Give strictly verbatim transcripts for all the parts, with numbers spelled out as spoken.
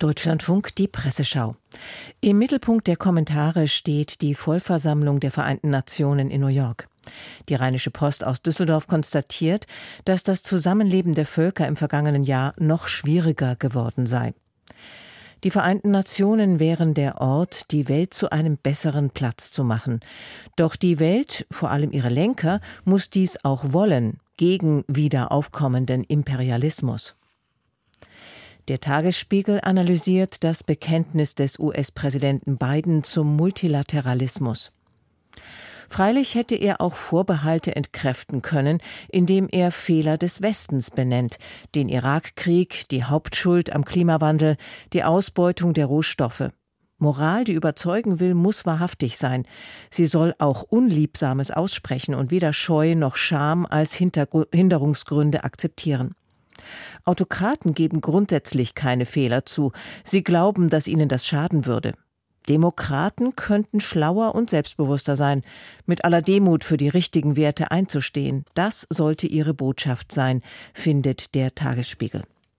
Deutschlandfunk, die Presseschau. Im Mittelpunkt der Kommentare steht die Vollversammlung der Vereinten Nationen in New York. Die Rheinische Post aus Düsseldorf konstatiert, dass das Zusammenleben der Völker im vergangenen Jahr noch schwieriger geworden sei. Die Vereinten Nationen wären der Ort, die Welt zu einem besseren Platz zu machen. Doch die Welt, vor allem ihre Lenker, muss dies auch wollen, gegen wieder aufkommenden Imperialismus. Der Tagesspiegel analysiert das Bekenntnis des U S-Präsidenten Biden zum Multilateralismus. Freilich hätte er auch Vorbehalte entkräften können, indem er Fehler des Westens benennt, den Irakkrieg, die Hauptschuld am Klimawandel, die Ausbeutung der Rohstoffe. Moral, die überzeugen will, muss wahrhaftig sein. Sie soll auch Unliebsames aussprechen und weder Scheu noch Scham als Hintergr- Hinderungsgründe akzeptieren. Autokraten geben grundsätzlich keine Fehler zu. Sie glauben, dass ihnen das schaden würde. Demokraten könnten schlauer und selbstbewusster sein, mit aller Demut für die richtigen Werte einzustehen. Das sollte ihre Botschaft sein, findet der Tagesspiegel.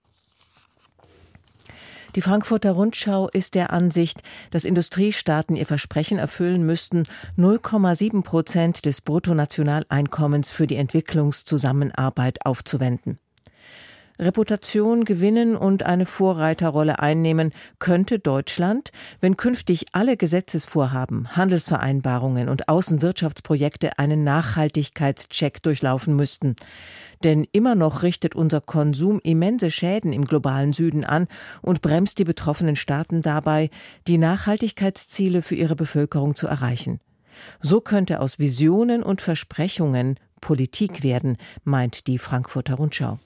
Die Frankfurter Rundschau ist der Ansicht, dass Industriestaaten ihr Versprechen erfüllen müssten, null Komma sieben Prozent des Bruttonationaleinkommens für die Entwicklungszusammenarbeit aufzuwenden. Reputation gewinnen und eine Vorreiterrolle einnehmen könnte Deutschland, wenn künftig alle Gesetzesvorhaben, Handelsvereinbarungen und Außenwirtschaftsprojekte einen Nachhaltigkeitscheck durchlaufen müssten. Denn immer noch richtet unser Konsum immense Schäden im globalen Süden an und bremst die betroffenen Staaten dabei, die Nachhaltigkeitsziele für ihre Bevölkerung zu erreichen. So könnte aus Visionen und Versprechungen Politik werden, meint die Frankfurter Rundschau.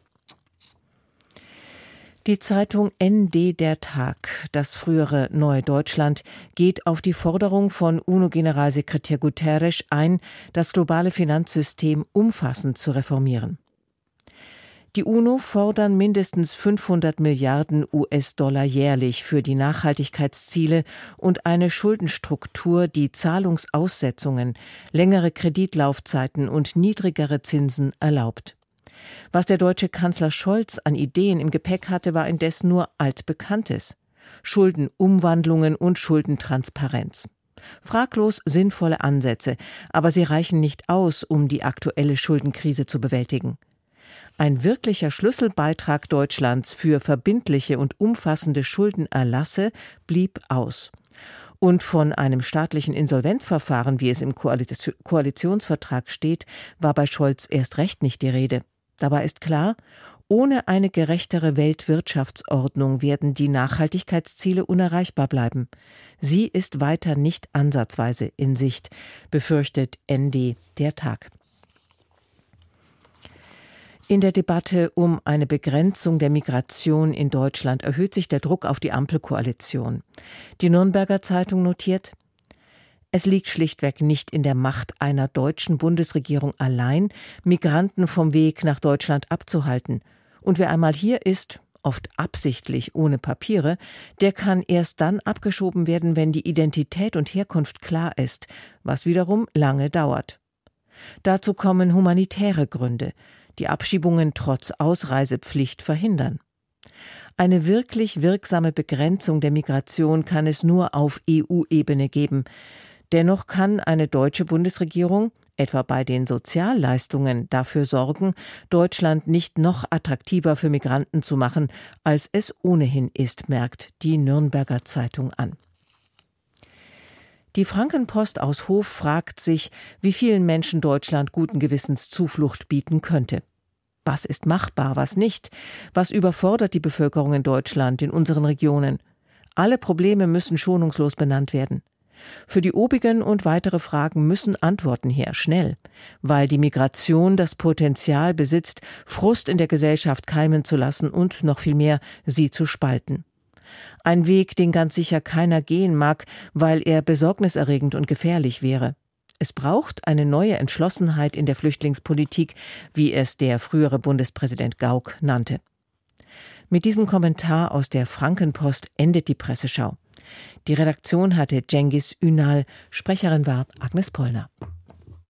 Die Zeitung N D Der Tag, das frühere Neue Deutschland, geht auf die Forderung von UNO-Generalsekretär Guterres ein, das globale Finanzsystem umfassend zu reformieren. Die UNO fordern mindestens fünfhundert Milliarden U S-Dollar jährlich für die Nachhaltigkeitsziele und eine Schuldenstruktur, die Zahlungsaussetzungen, längere Kreditlaufzeiten und niedrigere Zinsen erlaubt. Was der deutsche Kanzler Scholz an Ideen im Gepäck hatte, war indes nur altbekanntes. Schuldenumwandlungen und Schuldentransparenz. Fraglos sinnvolle Ansätze, aber sie reichen nicht aus, um die aktuelle Schuldenkrise zu bewältigen. Ein wirklicher Schlüsselbeitrag Deutschlands für verbindliche und umfassende Schuldenerlasse blieb aus. Und von einem staatlichen Insolvenzverfahren, wie es im Koalitionsvertrag steht, war bei Scholz erst recht nicht die Rede. Dabei ist klar, ohne eine gerechtere Weltwirtschaftsordnung werden die Nachhaltigkeitsziele unerreichbar bleiben. Sie ist weiter nicht ansatzweise in Sicht, befürchtet N D Der Tag. In der Debatte um eine Begrenzung der Migration in Deutschland erhöht sich der Druck auf die Ampelkoalition. Die Nürnberger Zeitung notiert: Es liegt schlichtweg nicht in der Macht einer deutschen Bundesregierung allein, Migranten vom Weg nach Deutschland abzuhalten. Und wer einmal hier ist, oft absichtlich ohne Papiere, der kann erst dann abgeschoben werden, wenn die Identität und Herkunft klar ist, was wiederum lange dauert. Dazu kommen humanitäre Gründe, die Abschiebungen trotz Ausreisepflicht verhindern. Eine wirklich wirksame Begrenzung der Migration kann es nur auf E U-Ebene geben. Dennoch kann eine deutsche Bundesregierung, etwa bei den Sozialleistungen, dafür sorgen, Deutschland nicht noch attraktiver für Migranten zu machen, als es ohnehin ist, merkt die Nürnberger Zeitung an. Die Frankenpost aus Hof fragt sich, wie vielen Menschen Deutschland guten Gewissens Zuflucht bieten könnte. Was ist machbar, was nicht? Was überfordert die Bevölkerung in Deutschland, in unseren Regionen? Alle Probleme müssen schonungslos benannt werden. Für die obigen und weitere Fragen müssen Antworten her, schnell, weil die Migration das Potenzial besitzt, Frust in der Gesellschaft keimen zu lassen und noch viel mehr, sie zu spalten. Ein Weg, den ganz sicher keiner gehen mag, weil er besorgniserregend und gefährlich wäre. Es braucht eine neue Entschlossenheit in der Flüchtlingspolitik, wie es der frühere Bundespräsident Gauck nannte. Mit diesem Kommentar aus der Frankenpost endet die Presseschau. Die Redaktion hatte Cengiz Ünal, Sprecherin war Agnes Pollner.